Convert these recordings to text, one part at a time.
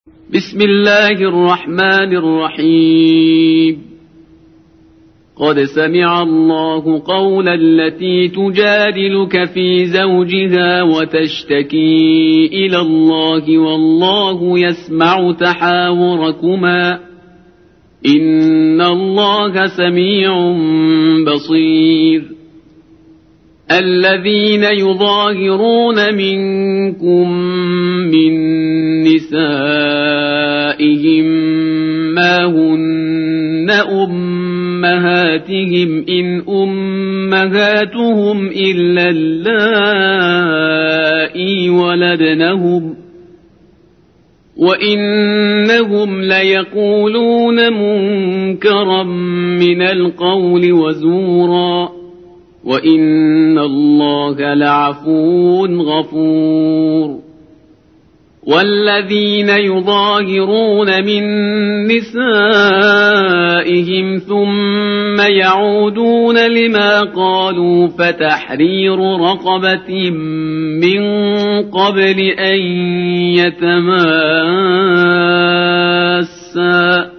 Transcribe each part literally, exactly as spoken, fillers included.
بسم الله الرحمن الرحيم. قد سمع الله قول التي تجادلك في زوجها وتشتكي إلى الله والله يسمع تحاوركما إن الله سميع بصير. الذين يظاهرون منكم من نسائهم ما هن أمهاتهم إن أمهاتهم إلا اللائي ولدنهم وإنهم ليقولون منكرا من القول وزورا وإن الله لعفو غفور. والذين يظاهرون من نسائهم ثم يعودون لما قالوا فتحرير رقبة من قبل أن يتماسا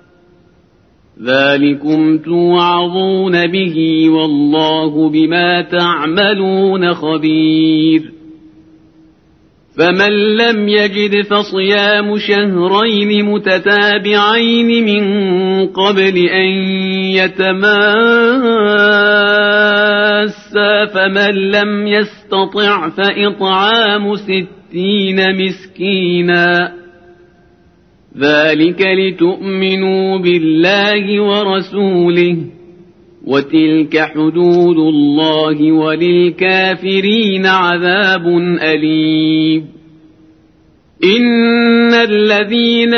ذلكم توعظون به والله بما تعملون خبير. فمن لم يجد فصيام شهرين متتابعين من قبل أن يتماسا فمن لم يستطع فإطعام ستين مسكينا ذلك لتؤمنوا بالله ورسوله وتلك حدود الله وللكافرين عذاب أليم. إن الذين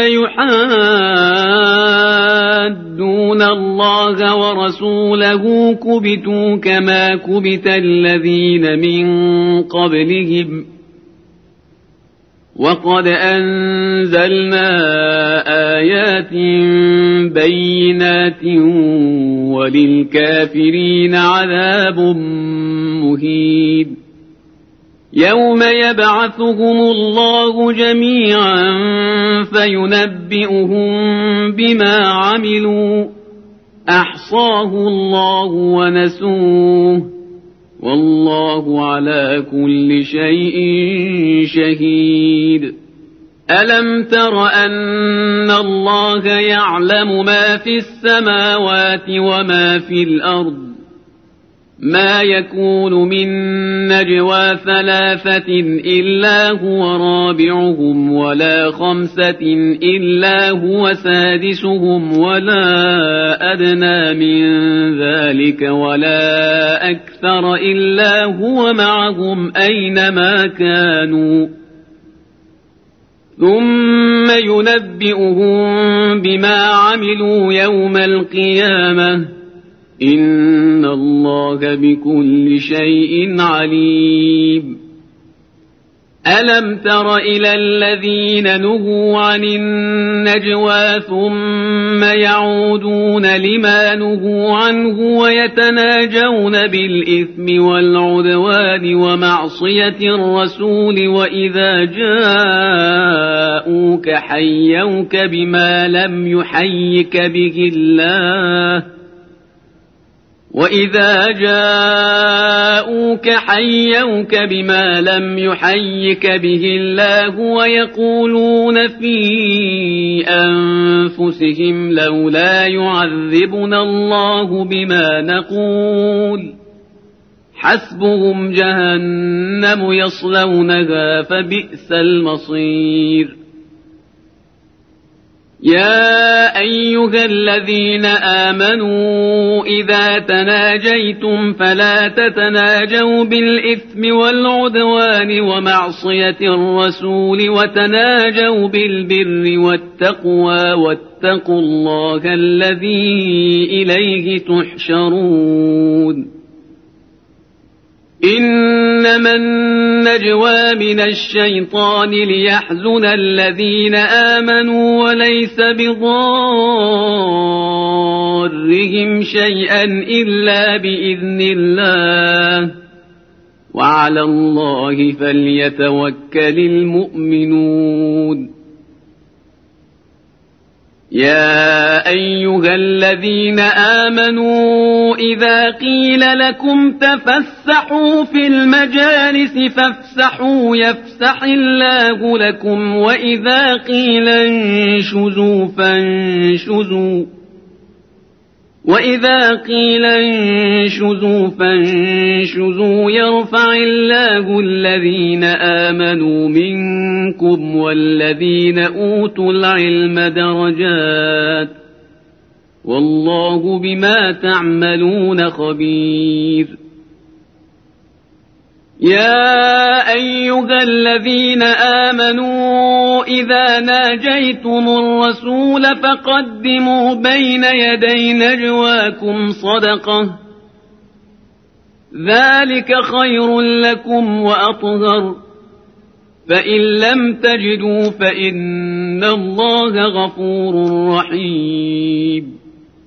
يحادون الله ورسوله كبتوا كما كبت الذين من قبلهم وقد أنزلنا آيات بينات وللكافرين عذاب مهين. يوم يبعثهم الله جميعا فينبئهم بما عملوا أحصاه الله ونسوه والله على كل شيء شهيد. ألم تر أن الله يعلم ما في السماوات وما في الأرض ما يكون من نجوى ثلاثة إلا هو رابعهم ولا خمسة إلا هو سادسهم ولا أدنى من ذلك ولا أكثر إلا هو معهم أينما كانوا ثم ينبئهم بما عملوا يوم القيامة إن الله بكل شيء عليم. ألم تر إلى الذين نهوا عن النجوى ثم يعودون لما نهوا عنه ويتناجون بالإثم والعدوان ومعصية الرسول وإذا جاءوك حيوك بما لم يحيك به الله وإذا جاءوك حيوك بما لم يحيك به الله ويقولون في أنفسهم لولا يعذبنا الله بما نقول حسبهم جهنم يصلونها فبئس المصير. يا أيها الذين آمنوا إذا تناجيتم فلا تتناجوا بالإثم والعدوان ومعصية الرسول وتناجوا بالبر والتقوى واتقوا الله الذي إليه تحشرون. إنما النجوى من الشيطان ليحزن الذين آمنوا وليس بضارهم شيئا إلا بإذن الله وعلى الله فليتوكل المؤمنون. يا أيها الذين آمنوا إذا قيل لكم تفسحوا في المجالس فافسحوا يفسح الله لكم وإذا قيل انشزوا فانشزوا وإذا قيل انشزوا فانشزوا يرفع الله الذين آمنوا منكم والذين أوتوا العلم درجات والله بما تعملون خبير. يا أيها الذين آمنوا إذا ناجيتم الرسول فقدموا بين يدي نجواكم صدقة ذلك خير لكم وأطهر فإن لم تجدوا فإن الله غفور رحيم.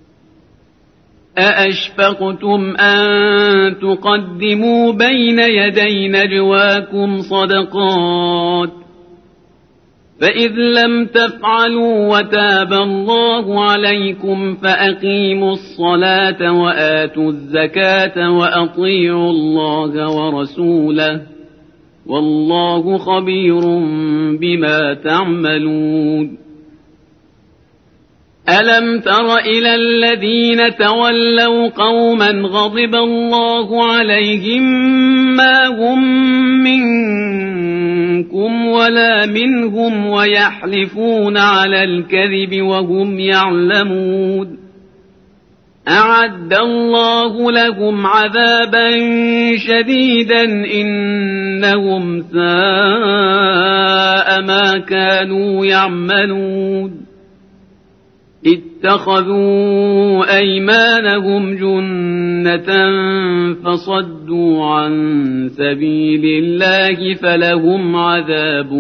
أأشفقتم أن تقدموا بين يدي نجواكم صدقات فإذ لم تفعلوا وتاب الله عليكم فأقيموا الصلاة وآتوا الزكاة وأطيعوا الله ورسوله والله خبير بما تعملون. ألم تر إلى الذين تولوا قوما غضب الله عليهم ما هم منكم ولا منهم ويحلفون على الكذب وهم يعلمون أعد الله لهم عذابا شديدا إنهم ساء ما كانوا يعملون. اتخذوا أيمانهم جنة فصدوا عن سبيل الله فلهم عذاب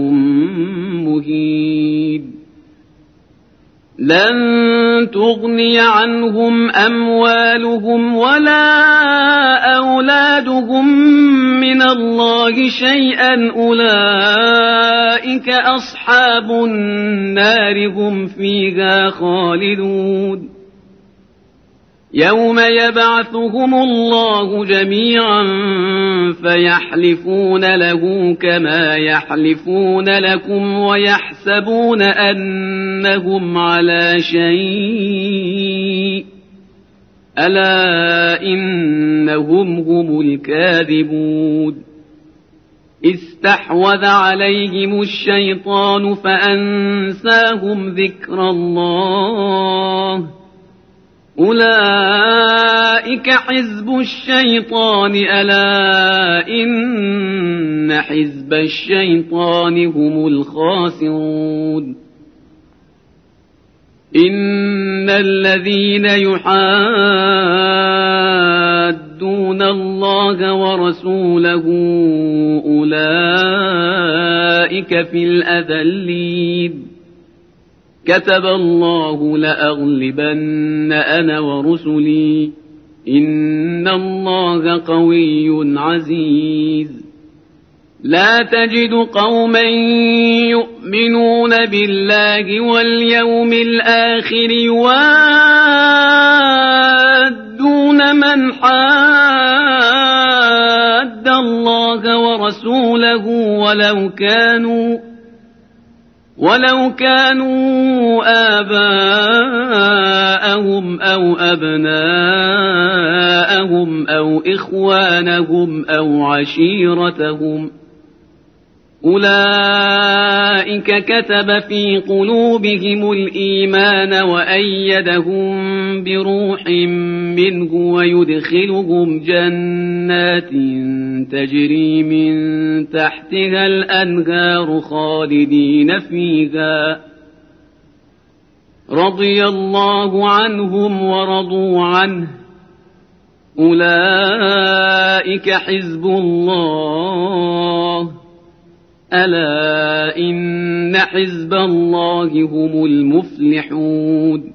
مهين. لن تغني عنهم أموالهم ولا أولادهم من الله شيئا أولئك أصحاب النار هم فيها خالدون. يوم يبعثهم الله جميعا فيحلفون له كما يحلفون لكم ويحسبون أنهم على شيء ألا إنهم هم الكاذبون. استحوذ عليهم الشيطان فأنساهم ذكر الله أولئك حزب الشيطان ألا إن حزب الشيطان هم الخاسرون. إن الذين يحادون الله ورسوله أولئك في الأذلين. كتب الله لأغلبن أنا ورسلي إن الله قوي عزيز. لا تجد قوما يؤمنون بالله واليوم الآخر يوادون من حاد الله ورسوله ولو كانوا ولو كانوا آباءهم أو أبناءهم أو إخوانهم أو عشيرتهم أولئك كتب في قلوبهم الإيمان وأيدهم بروح منه ويدخلهم جنات تجري من تحتها الأنهار خالدين فيها رضي الله عنهم ورضوا عنه أولئك حزب الله ألا إن حزب الله هم المفلحون.